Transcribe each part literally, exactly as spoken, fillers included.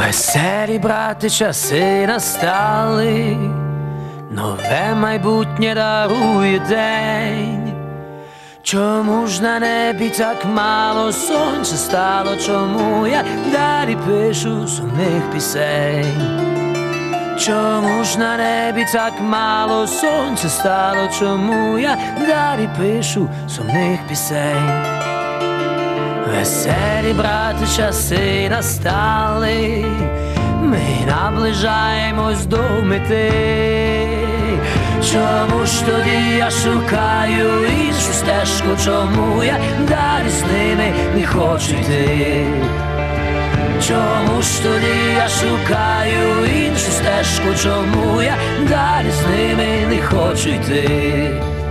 Веселі, брати, часи настали, нове майбутнє дарує день. Чому ж на небі так мало сонця стало? Чому я далі пишу сумних пісень? Чому ж на небі так мало сонця стало? Чому я далі пишу сумних пісень? Веселі, брати, часи настали, ми наближаємось до мети. Чому ж тоді я шукаю іншу стежку? Чому я далі з ними не хочу йти? Чому ж тоді я шукаю іншу стежку? Чому я далі з ними не хочу йти?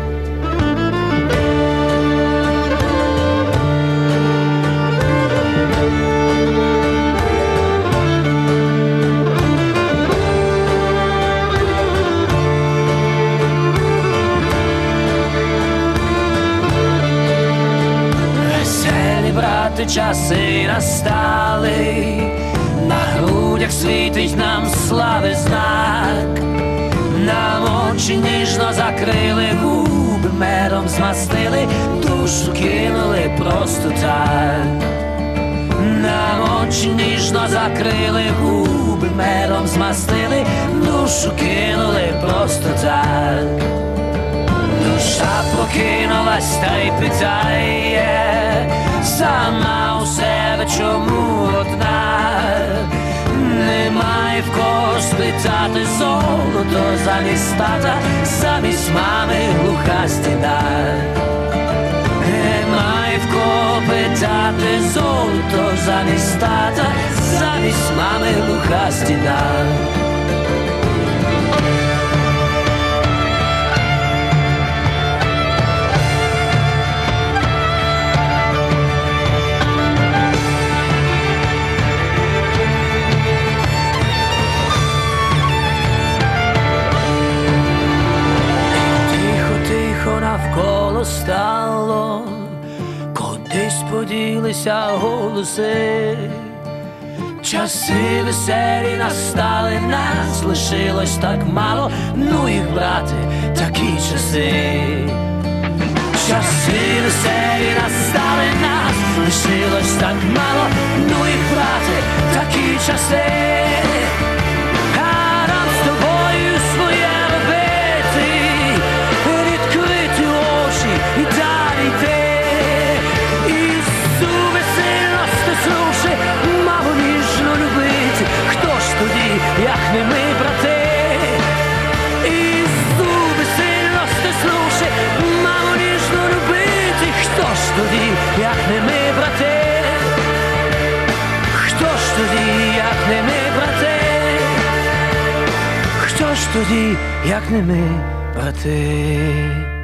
Брати, часи настали, на грудях світить нам слави знак. Нам очі ніжно закрили, губи медом змастили, душу кинули просто так. Нам очі ніжно закрили, губи медом змастили, душу кинули просто так. Душа прокинулась та й питає сама у себе, чому одна? Немає в кого спитати, золото замість тата, замість мами глуха стіна. Немає в кого питати, золото замість тата, замість мами глуха стіна. Навколо стало, кудись поділися голоси. Часи веселі настали, нас лишилось так мало, ну їх, брати, такі часи. Часи веселі настали, нас лишилось так мало, ну їх, брати, такі часи. А нам з тобою своє робити, відкрити очі і далі йти. Ісу весело стиснувши, маму ніжно любити. Хто ж тоді, як не ми, брати? Ісу весело стиснувши, маму ніжно любити. Хто ж тоді, як не ми, брати? Хто ж тоді, як не ми, брати? Хто ж тоді, як не ми, брати?